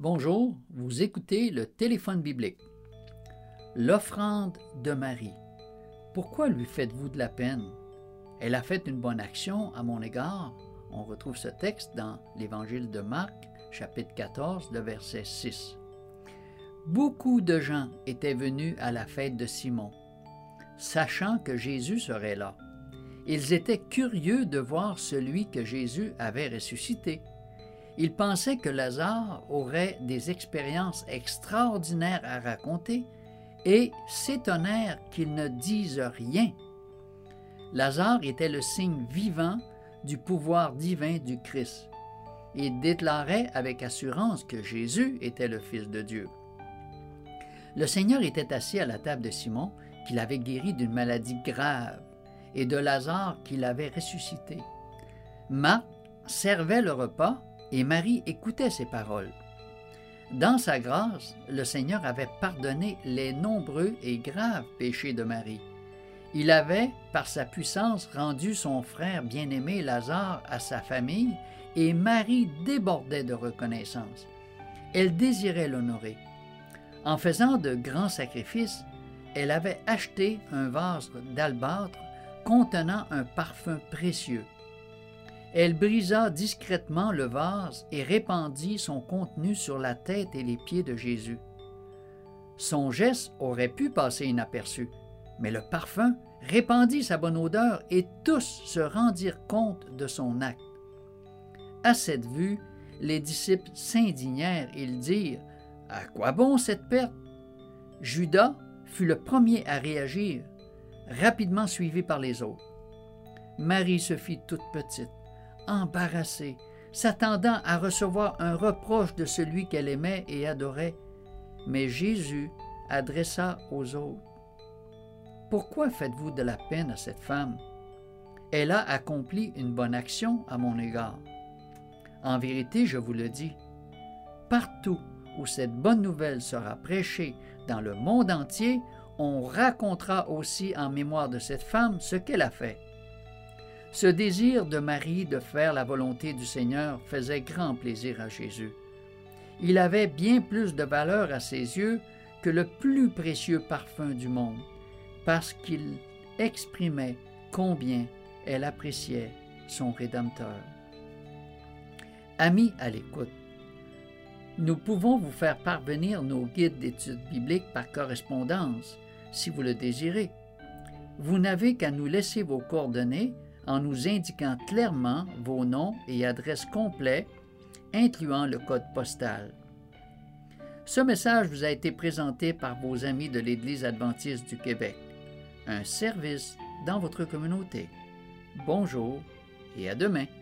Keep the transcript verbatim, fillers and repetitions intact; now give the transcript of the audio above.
Bonjour, vous écoutez le téléphone biblique. L'offrande de Marie. Pourquoi lui faites-vous de la peine? Elle a fait une bonne action à mon égard. On retrouve ce texte dans l'Évangile de Marc, chapitre quatorze, le verset six. Beaucoup de gens étaient venus à la fête de Simon, sachant que Jésus serait là. Ils étaient curieux de voir celui que Jésus avait ressuscité. Ils pensaient que Lazare aurait des expériences extraordinaires à raconter et s'étonnèrent qu'il ne dise rien. Lazare était le signe vivant du pouvoir divin du Christ. Il déclarait avec assurance que Jésus était le Fils de Dieu. Le Seigneur était assis à la table de Simon, qu'il avait guéri d'une maladie grave, et de Lazare qu'il avait ressuscité. Marthe servait le repas et Marie écoutait ses paroles. Dans sa grâce, le Seigneur avait pardonné les nombreux et graves péchés de Marie. Il avait, par sa puissance, rendu son frère bien-aimé Lazare à sa famille, et Marie débordait de reconnaissance. Elle désirait l'honorer. En faisant de grands sacrifices, elle avait acheté un vase d'albâtre contenant un parfum précieux. Elle brisa discrètement le vase et répandit son contenu sur la tête et les pieds de Jésus. Son geste aurait pu passer inaperçu, mais le parfum répandit sa bonne odeur et tous se rendirent compte de son acte. À cette vue, les disciples s'indignèrent. Ils dirent « À quoi bon cette perte? » Judas fut le premier à réagir, rapidement suivi par les autres. Marie se fit toute petite, embarrassée, s'attendant à recevoir un reproche de celui qu'elle aimait et adorait. Mais Jésus adressa aux autres: « Pourquoi faites-vous de la peine à cette femme? Elle a accompli une bonne action à mon égard. En vérité, je vous le dis, partout où cette bonne nouvelle sera prêchée dans le monde entier, on racontera aussi en mémoire de cette femme ce qu'elle a fait. » Ce désir de Marie de faire la volonté du Seigneur faisait grand plaisir à Jésus. Il avait bien plus de valeur à ses yeux que le plus précieux parfum du monde, parce qu'il exprimait combien elle appréciait son Rédempteur. Amis à l'écoute, nous pouvons vous faire parvenir nos guides d'études bibliques par correspondance, si vous le désirez. Vous n'avez qu'à nous laisser vos coordonnées en nous indiquant clairement vos noms et adresses complets, incluant le code postal. Ce message vous a été présenté par vos amis de l'Église adventiste du Québec, un service dans votre communauté. Bonjour et à demain.